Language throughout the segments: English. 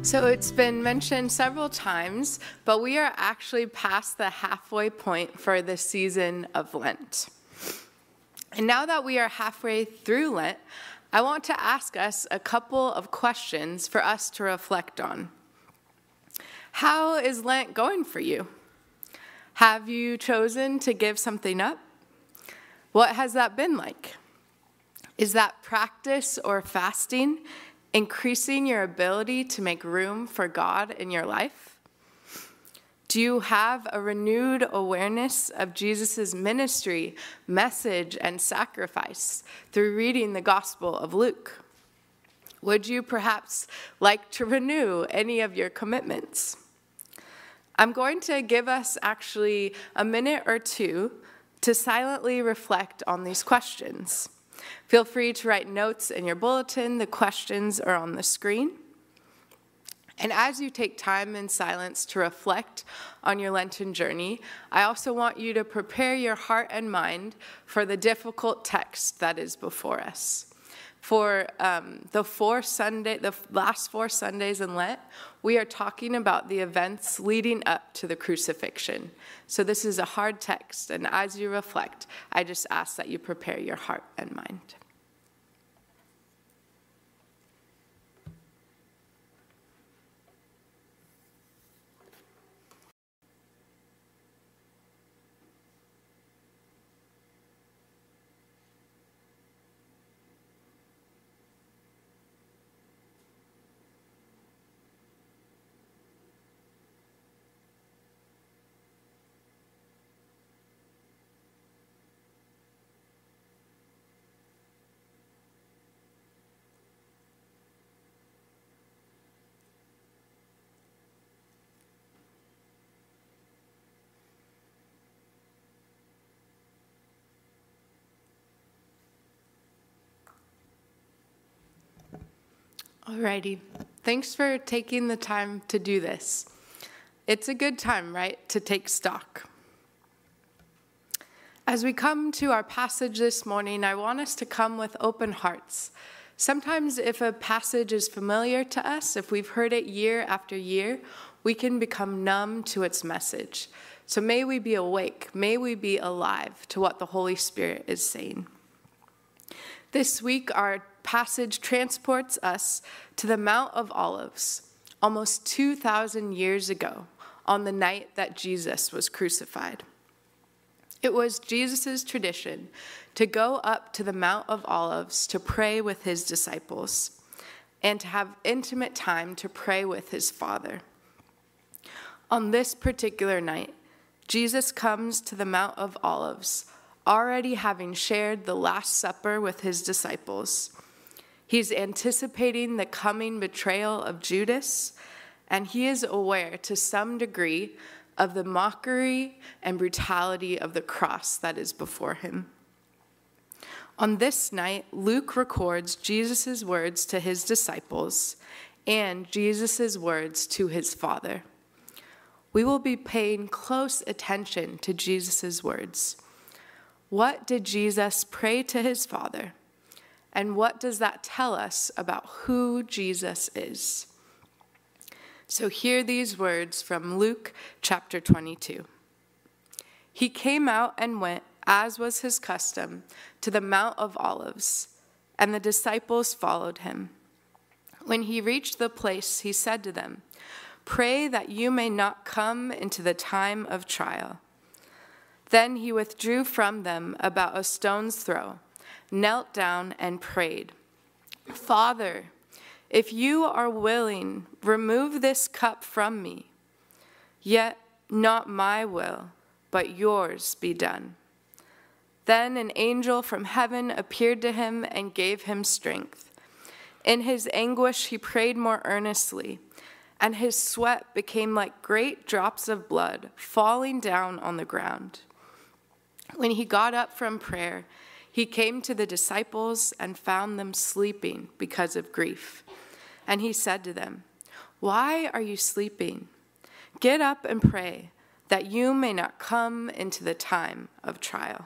So it's been mentioned several times, but we are actually past the halfway point for the season of Lent. And now that we are halfway through Lent, I want to ask us a couple of questions for us to reflect on. How is Lent going for you? Have you chosen to give something up? What has that been like? Is that practice or fasting increasing your ability to make room for God in your life? Do you have a renewed awareness of Jesus' ministry, message, and sacrifice through reading the Gospel of Luke? Would you perhaps like to renew any of your commitments? I'm going to give us actually a minute or two to silently reflect on these questions. Feel free to write notes in your bulletin. The questions are on the screen. And as you take time in silence to reflect on your Lenten journey, I also want you to prepare your heart and mind for the difficult text that is before us. For the last 4 Sundays in Lent, we are talking about the events leading up to the crucifixion. So this is a hard text, and as you reflect, I just ask that you prepare your heart and mind. Alrighty, thanks for taking the time to do this. It's a good time, right, to take stock. As we come to our passage this morning, I want us to come with open hearts. Sometimes if a passage is familiar to us, if we've heard it year after year, we can become numb to its message. So may we be awake, may we be alive to what the Holy Spirit is saying. This week, our passage transports us to the Mount of Olives, almost 2,000 years ago, on the night that Jesus was crucified. It was Jesus' tradition to go up to the Mount of Olives to pray with his disciples and to have intimate time to pray with his Father. On this particular night, Jesus comes to the Mount of Olives, already having shared the Last Supper with his disciples. He's anticipating the coming betrayal of Judas, and he is aware to some degree of the mockery and brutality of the cross that is before him. On this night, Luke records Jesus' words to his disciples and Jesus' words to his Father. We will be paying close attention to Jesus' words. What did Jesus pray to his Father? And what does that tell us about who Jesus is? So hear these words from Luke chapter 22. He came out and went, as was his custom, to the Mount of Olives, and the disciples followed him. When he reached the place, he said to them, "Pray that you may not come into the time of trial." Then he withdrew from them about a stone's throw, knelt down and prayed, "Father, if you are willing, remove this cup from me. Yet not my will, but yours be done." Then an angel from heaven appeared to him and gave him strength. In his anguish he prayed more earnestly, and his sweat became like great drops of blood falling down on the ground. When he got up from prayer, he came to the disciples and found them sleeping because of grief. And he said to them, "Why are you sleeping? Get up and pray, that you may not come into the time of trial."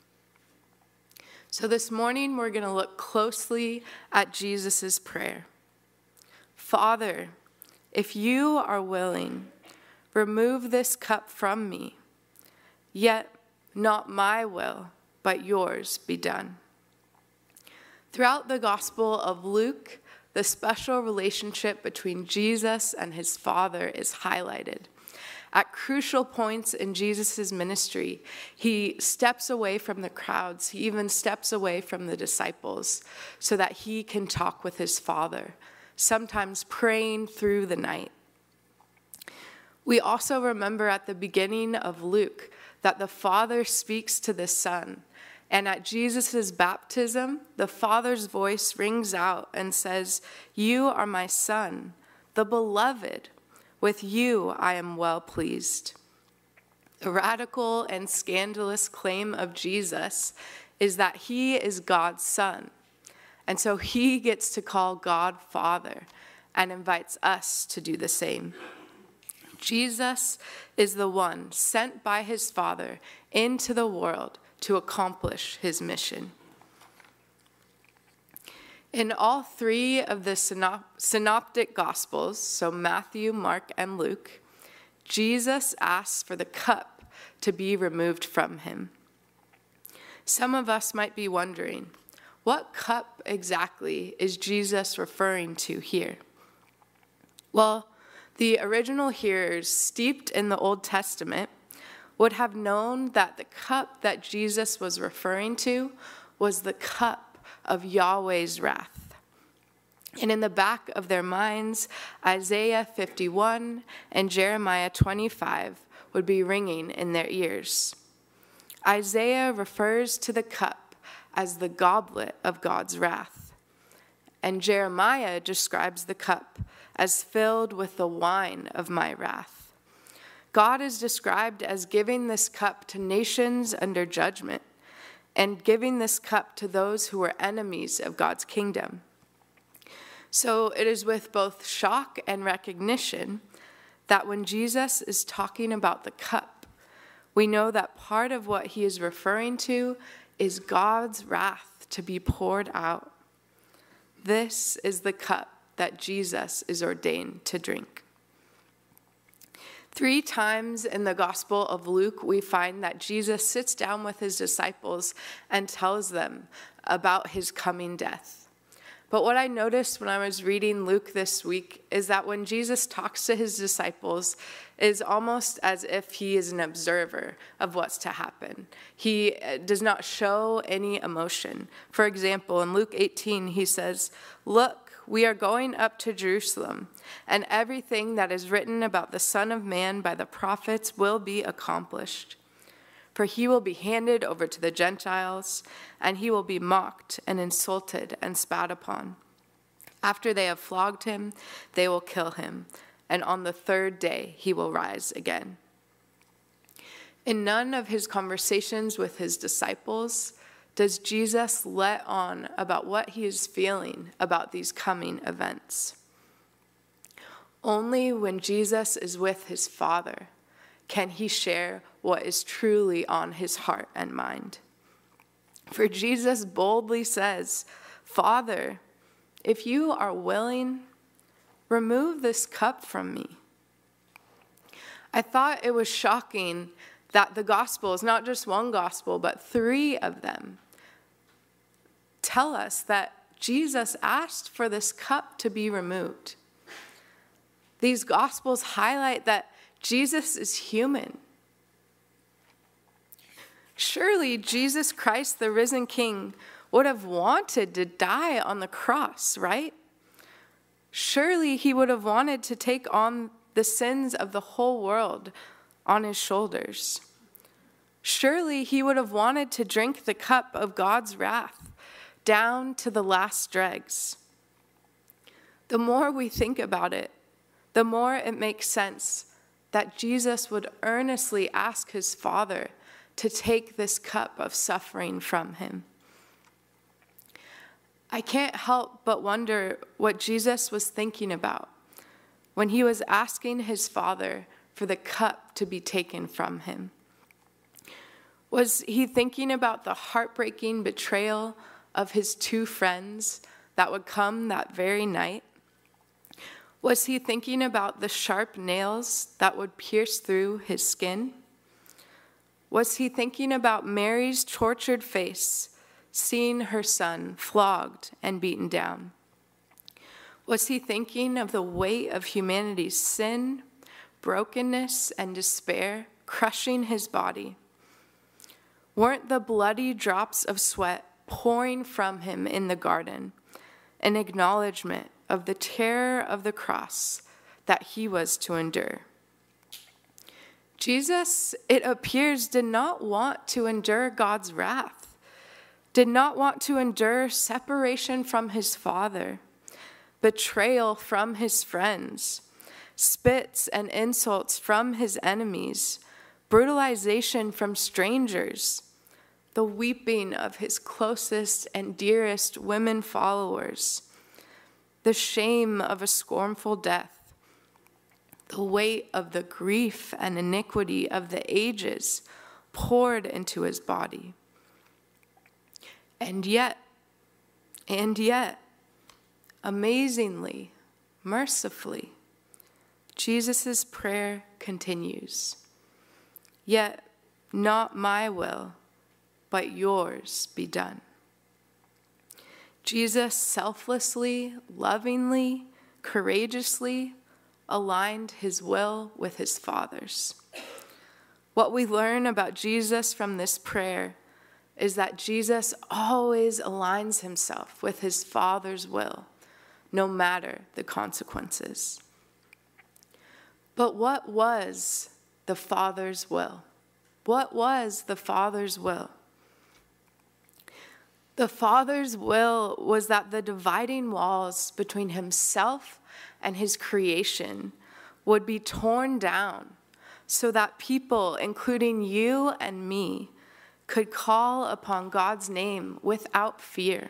So this morning, we're going to look closely at Jesus' prayer. "Father, If you are willing, remove this cup from me. Yet not my will, but yours be done." Throughout the Gospel of Luke, the special relationship between Jesus and his Father is highlighted. At crucial points in Jesus' ministry, he steps away from the crowds. He even steps away from the disciples so that he can talk with his Father, sometimes praying through the night. We also remember at the beginning of Luke that the Father speaks to the Son. And at Jesus' baptism, the Father's voice rings out and says, "You are my Son, the beloved. With you I am well pleased." The radical and scandalous claim of Jesus is that he is God's Son. And so he gets to call God Father and invites us to do the same. Jesus is the one sent by his Father into the world to accomplish his mission. In all three of the synoptic Gospels, so Matthew, Mark, and Luke, Jesus asks for the cup to be removed from him. Some of us might be wondering, what cup exactly is Jesus referring to here? Well, the original hearers steeped in the Old Testament would have known that the cup that Jesus was referring to was the cup of Yahweh's wrath. And in the back of their minds, Isaiah 51 and Jeremiah 25 would be ringing in their ears. Isaiah refers to the cup as the goblet of God's wrath, and Jeremiah describes the cup as filled with the wine of my wrath. God is described as giving this cup to nations under judgment and giving this cup to those who were enemies of God's kingdom. So it is with both shock and recognition that when Jesus is talking about the cup, we know that part of what he is referring to is God's wrath to be poured out. This is the cup that Jesus is ordained to drink. 3 times in the Gospel of Luke, we find that Jesus sits down with his disciples and tells them about his coming death. But what I noticed when I was reading Luke this week is that when Jesus talks to his disciples, it is almost as if he is an observer of what's to happen. He does not show any emotion. For example, in Luke 18, he says, "Look, we are going up to Jerusalem, and everything that is written about the Son of Man by the prophets will be accomplished. For he will be handed over to the Gentiles, and he will be mocked and insulted and spat upon. After they have flogged him, they will kill him, and on the 3rd day he will rise again." In none of his conversations with his disciples does Jesus let on about what he is feeling about these coming events. Only when Jesus is with his Father can he share what is truly on his heart and mind. For Jesus boldly says, "Father, if you are willing, remove this cup from me." I thought it was shocking that the Gospels, not just one Gospel, but 3 of them, tell us that Jesus asked for this cup to be removed. These Gospels highlight that Jesus is human. Surely Jesus Christ, the risen King, would have wanted to die on the cross, right? Surely he would have wanted to take on the sins of the whole world on his shoulders. Surely he would have wanted to drink the cup of God's wrath down to the last dregs. The more we think about it, the more it makes sense that Jesus would earnestly ask his Father to take this cup of suffering from him. I can't help but wonder what Jesus was thinking about when he was asking his Father for the cup to be taken from him. Was he thinking about the heartbreaking betrayal of his 2 friends that would come that very night? Was he thinking about the sharp nails that would pierce through his skin? Was he thinking about Mary's tortured face, seeing her son flogged and beaten down? Was he thinking of the weight of humanity's sin, brokenness, and despair crushing his body? Weren't the bloody drops of sweat pouring from him in the garden an acknowledgement of the terror of the cross that he was to endure? Jesus, it appears, did not want to endure God's wrath, did not want to endure separation from his Father, betrayal from his friends, spits and insults from his enemies, brutalization from strangers, the weeping of his closest and dearest women followers, the shame of a scornful death, the weight of the grief and iniquity of the ages poured into his body. And yet, amazingly, mercifully, Jesus' prayer continues. Yet not my will, but yours be done. Jesus selflessly, lovingly, courageously aligned his will with his Father's. What we learn about Jesus from this prayer is that Jesus always aligns himself with his Father's will, no matter the consequences. But what was the Father's will? What was the Father's will? The Father's will was that the dividing walls between himself and his creation would be torn down so that people, including you and me, could call upon God's name without fear.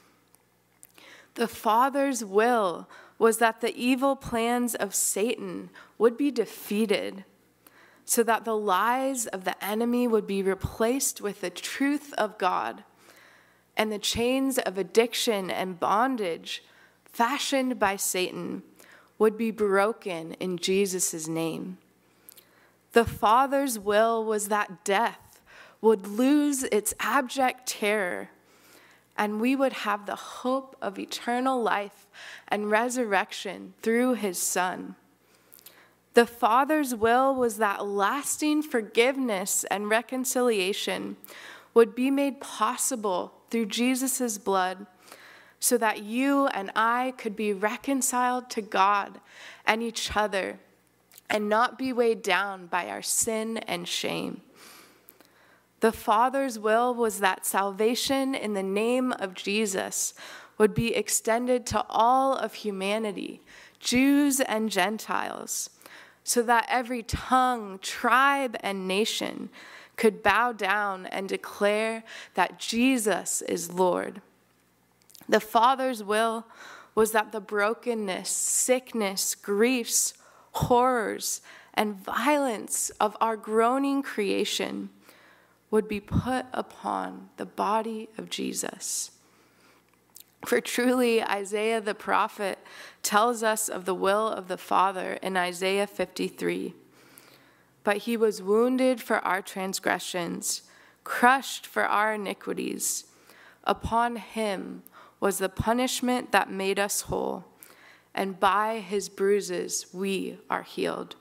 The Father's will was that the evil plans of Satan would be defeated so that the lies of the enemy would be replaced with the truth of God, and the chains of addiction and bondage fashioned by Satan would be broken in Jesus' name. The Father's will was that death would lose its abject terror, and we would have the hope of eternal life and resurrection through his Son. The Father's will was that lasting forgiveness and reconciliation would be made possible through Jesus' blood, so that you and I could be reconciled to God and each other and not be weighed down by our sin and shame. The Father's will was that salvation in the name of Jesus would be extended to all of humanity, Jews and Gentiles, so that every tongue, tribe, and nation could bow down and declare that Jesus is Lord. The Father's will was that the brokenness, sickness, griefs, horrors, and violence of our groaning creation would be put upon the body of Jesus. For truly, Isaiah the prophet tells us of the will of the Father in Isaiah 53. But he was wounded for our transgressions, crushed for our iniquities. Upon him was the punishment that made us whole, and by his bruises we are healed.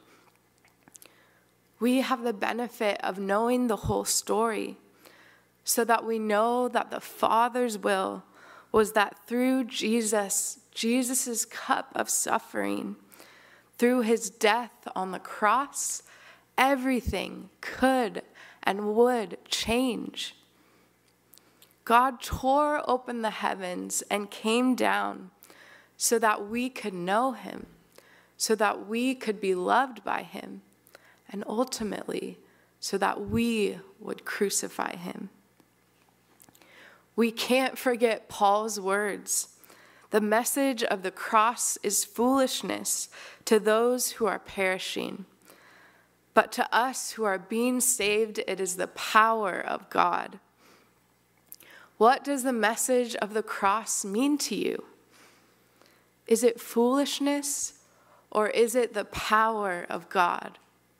We have the benefit of knowing the whole story, so that we know that the Father's will was that through Jesus' cup of suffering, through his death on the cross, everything could and would change. God tore open the heavens and came down so that we could know him, so that we could be loved by him, and ultimately so that we would crucify him. We can't forget Paul's words. The message of the cross is foolishness to those who are perishing. But to us who are being saved, it is the power of God. What does the message of the cross mean to you? Is it foolishness, or is it the power of God?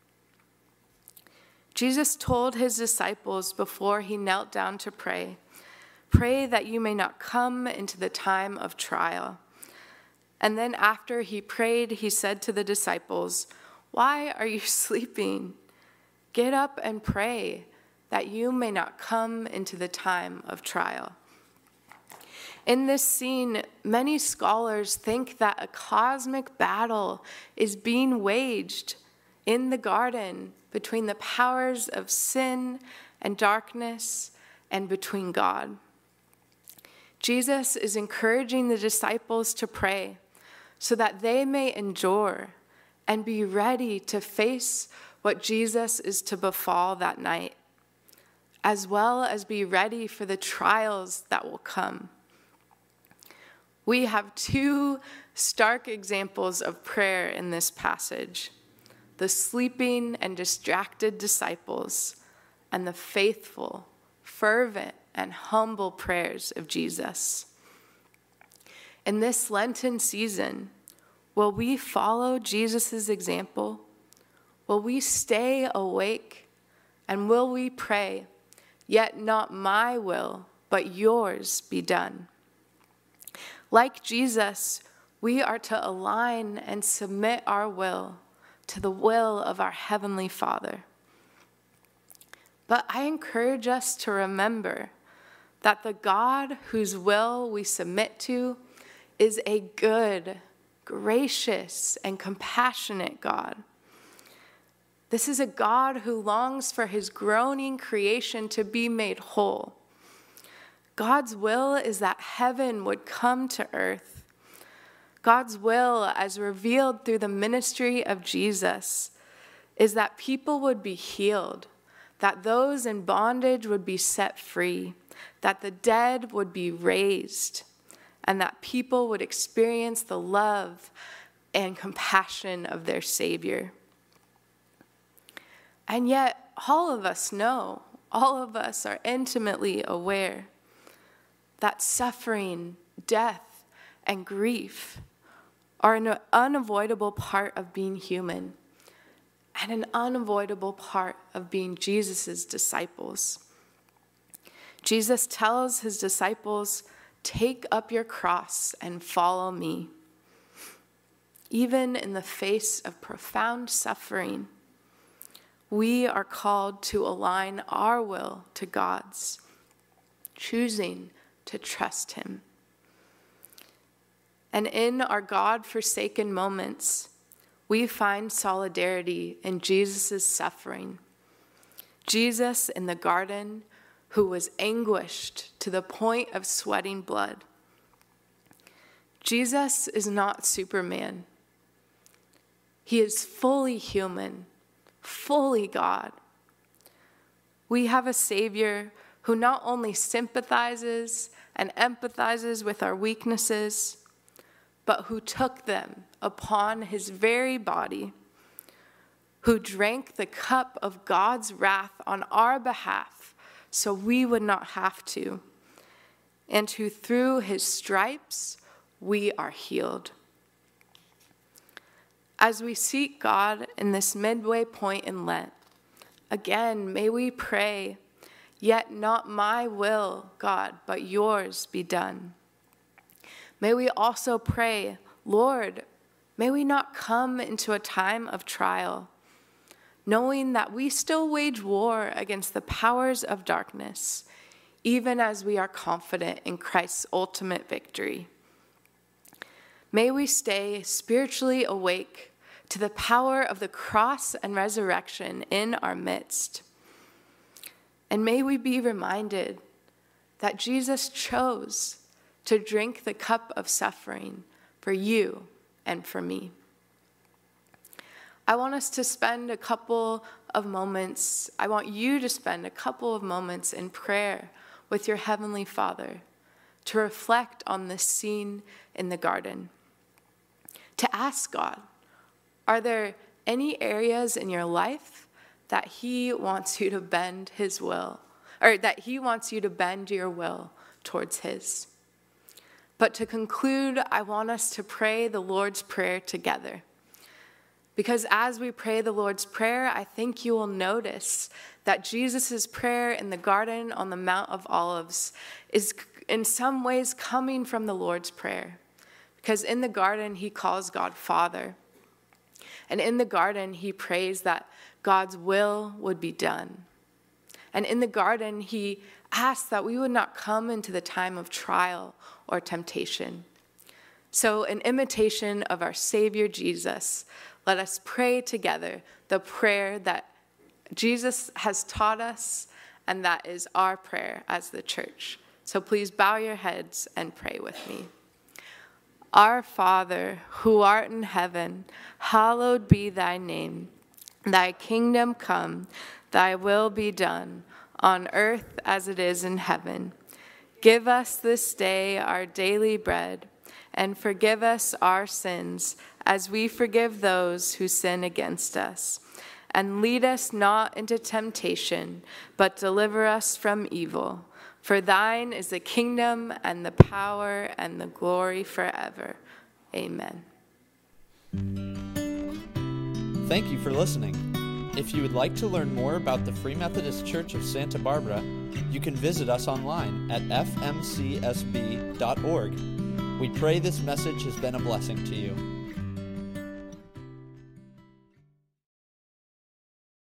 Jesus told his disciples before he knelt down to pray, "Pray that you may not come into the time of trial." And then after he prayed, he said to the disciples, "Why are you sleeping? Get up and pray that you may not come into the time of trial." In this scene, many scholars think that a cosmic battle is being waged in the garden between the powers of sin and darkness and between God. Jesus is encouraging the disciples to pray so that they may endure and be ready to face what Jesus is to befall that night, as well as be ready for the trials that will come. We have two stark examples of prayer in this passage: the sleeping and distracted disciples, and the faithful, fervent, and humble prayers of Jesus. In this Lenten season, will we follow Jesus' example? Will we stay awake? And will we pray, "Yet not my will, but yours be done"? Like Jesus, we are to align and submit our will to the will of our Heavenly Father. But I encourage us to remember that the God whose will we submit to is a good, gracious, and compassionate God. This is a God who longs for his groaning creation to be made whole. God's will is that heaven would come to earth. God's will, as revealed through the ministry of Jesus, is that people would be healed, that those in bondage would be set free, that the dead would be raised, and that people would experience the love and compassion of their Savior. And yet, all of us know, all of us are intimately aware that suffering, death, and grief are an unavoidable part of being human and an unavoidable part of being Jesus' disciples. Jesus tells his disciples, "Take up your cross and follow me." Even in the face of profound suffering, we are called to align our will to God's, choosing to trust him. And in our God-forsaken moments, we find solidarity in Jesus' suffering. Jesus in the garden, who was anguished to the point of sweating blood. Jesus is not Superman. He is fully human, fully God. We have a Savior who not only sympathizes and empathizes with our weaknesses, but who took them upon his very body, who drank the cup of God's wrath on our behalf so we would not have to, and who through his stripes we are healed. As we seek God in this midway point in Lent, again, may we pray, "Yet not my will, God, but yours be done." May we also pray, "Lord, may we not come into a time of trial, knowing that we still wage war against the powers of darkness, even as we are confident in Christ's ultimate victory." May we stay spiritually awake to the power of the cross and resurrection in our midst. And may we be reminded that Jesus chose to drink the cup of suffering for you and for me. I want us to spend a couple of moments, I want you to spend a couple of moments in prayer with your Heavenly Father to reflect on this scene in the garden. To ask God, are there any areas in your life that he wants you to bend his will, or that he wants you to bend your will towards his? But to conclude, I want us to pray the Lord's Prayer together. Because as we pray the Lord's Prayer, I think you will notice that Jesus' prayer in the garden on the Mount of Olives is in some ways coming from the Lord's Prayer. Because in the garden, he calls God Father. And in the garden, he prays that God's will would be done. And in the garden, he asks that we would not come into the time of trial or temptation. So in imitation of our Savior Jesus, let us pray together the prayer that Jesus has taught us, and that is our prayer as the church. So please bow your heads and pray with me. Our Father, who art in heaven, hallowed be thy name. Thy kingdom come, thy will be done, on earth as it is in heaven. Give us this day our daily bread, and forgive us our sins, as we forgive those who sin against us. And lead us not into temptation, but deliver us from evil. For thine is the kingdom and the power and the glory forever. Amen. Thank you for listening. If you would like to learn more about the Free Methodist Church of Santa Barbara, you can visit us online at fmcsb.org. We pray this message has been a blessing to you.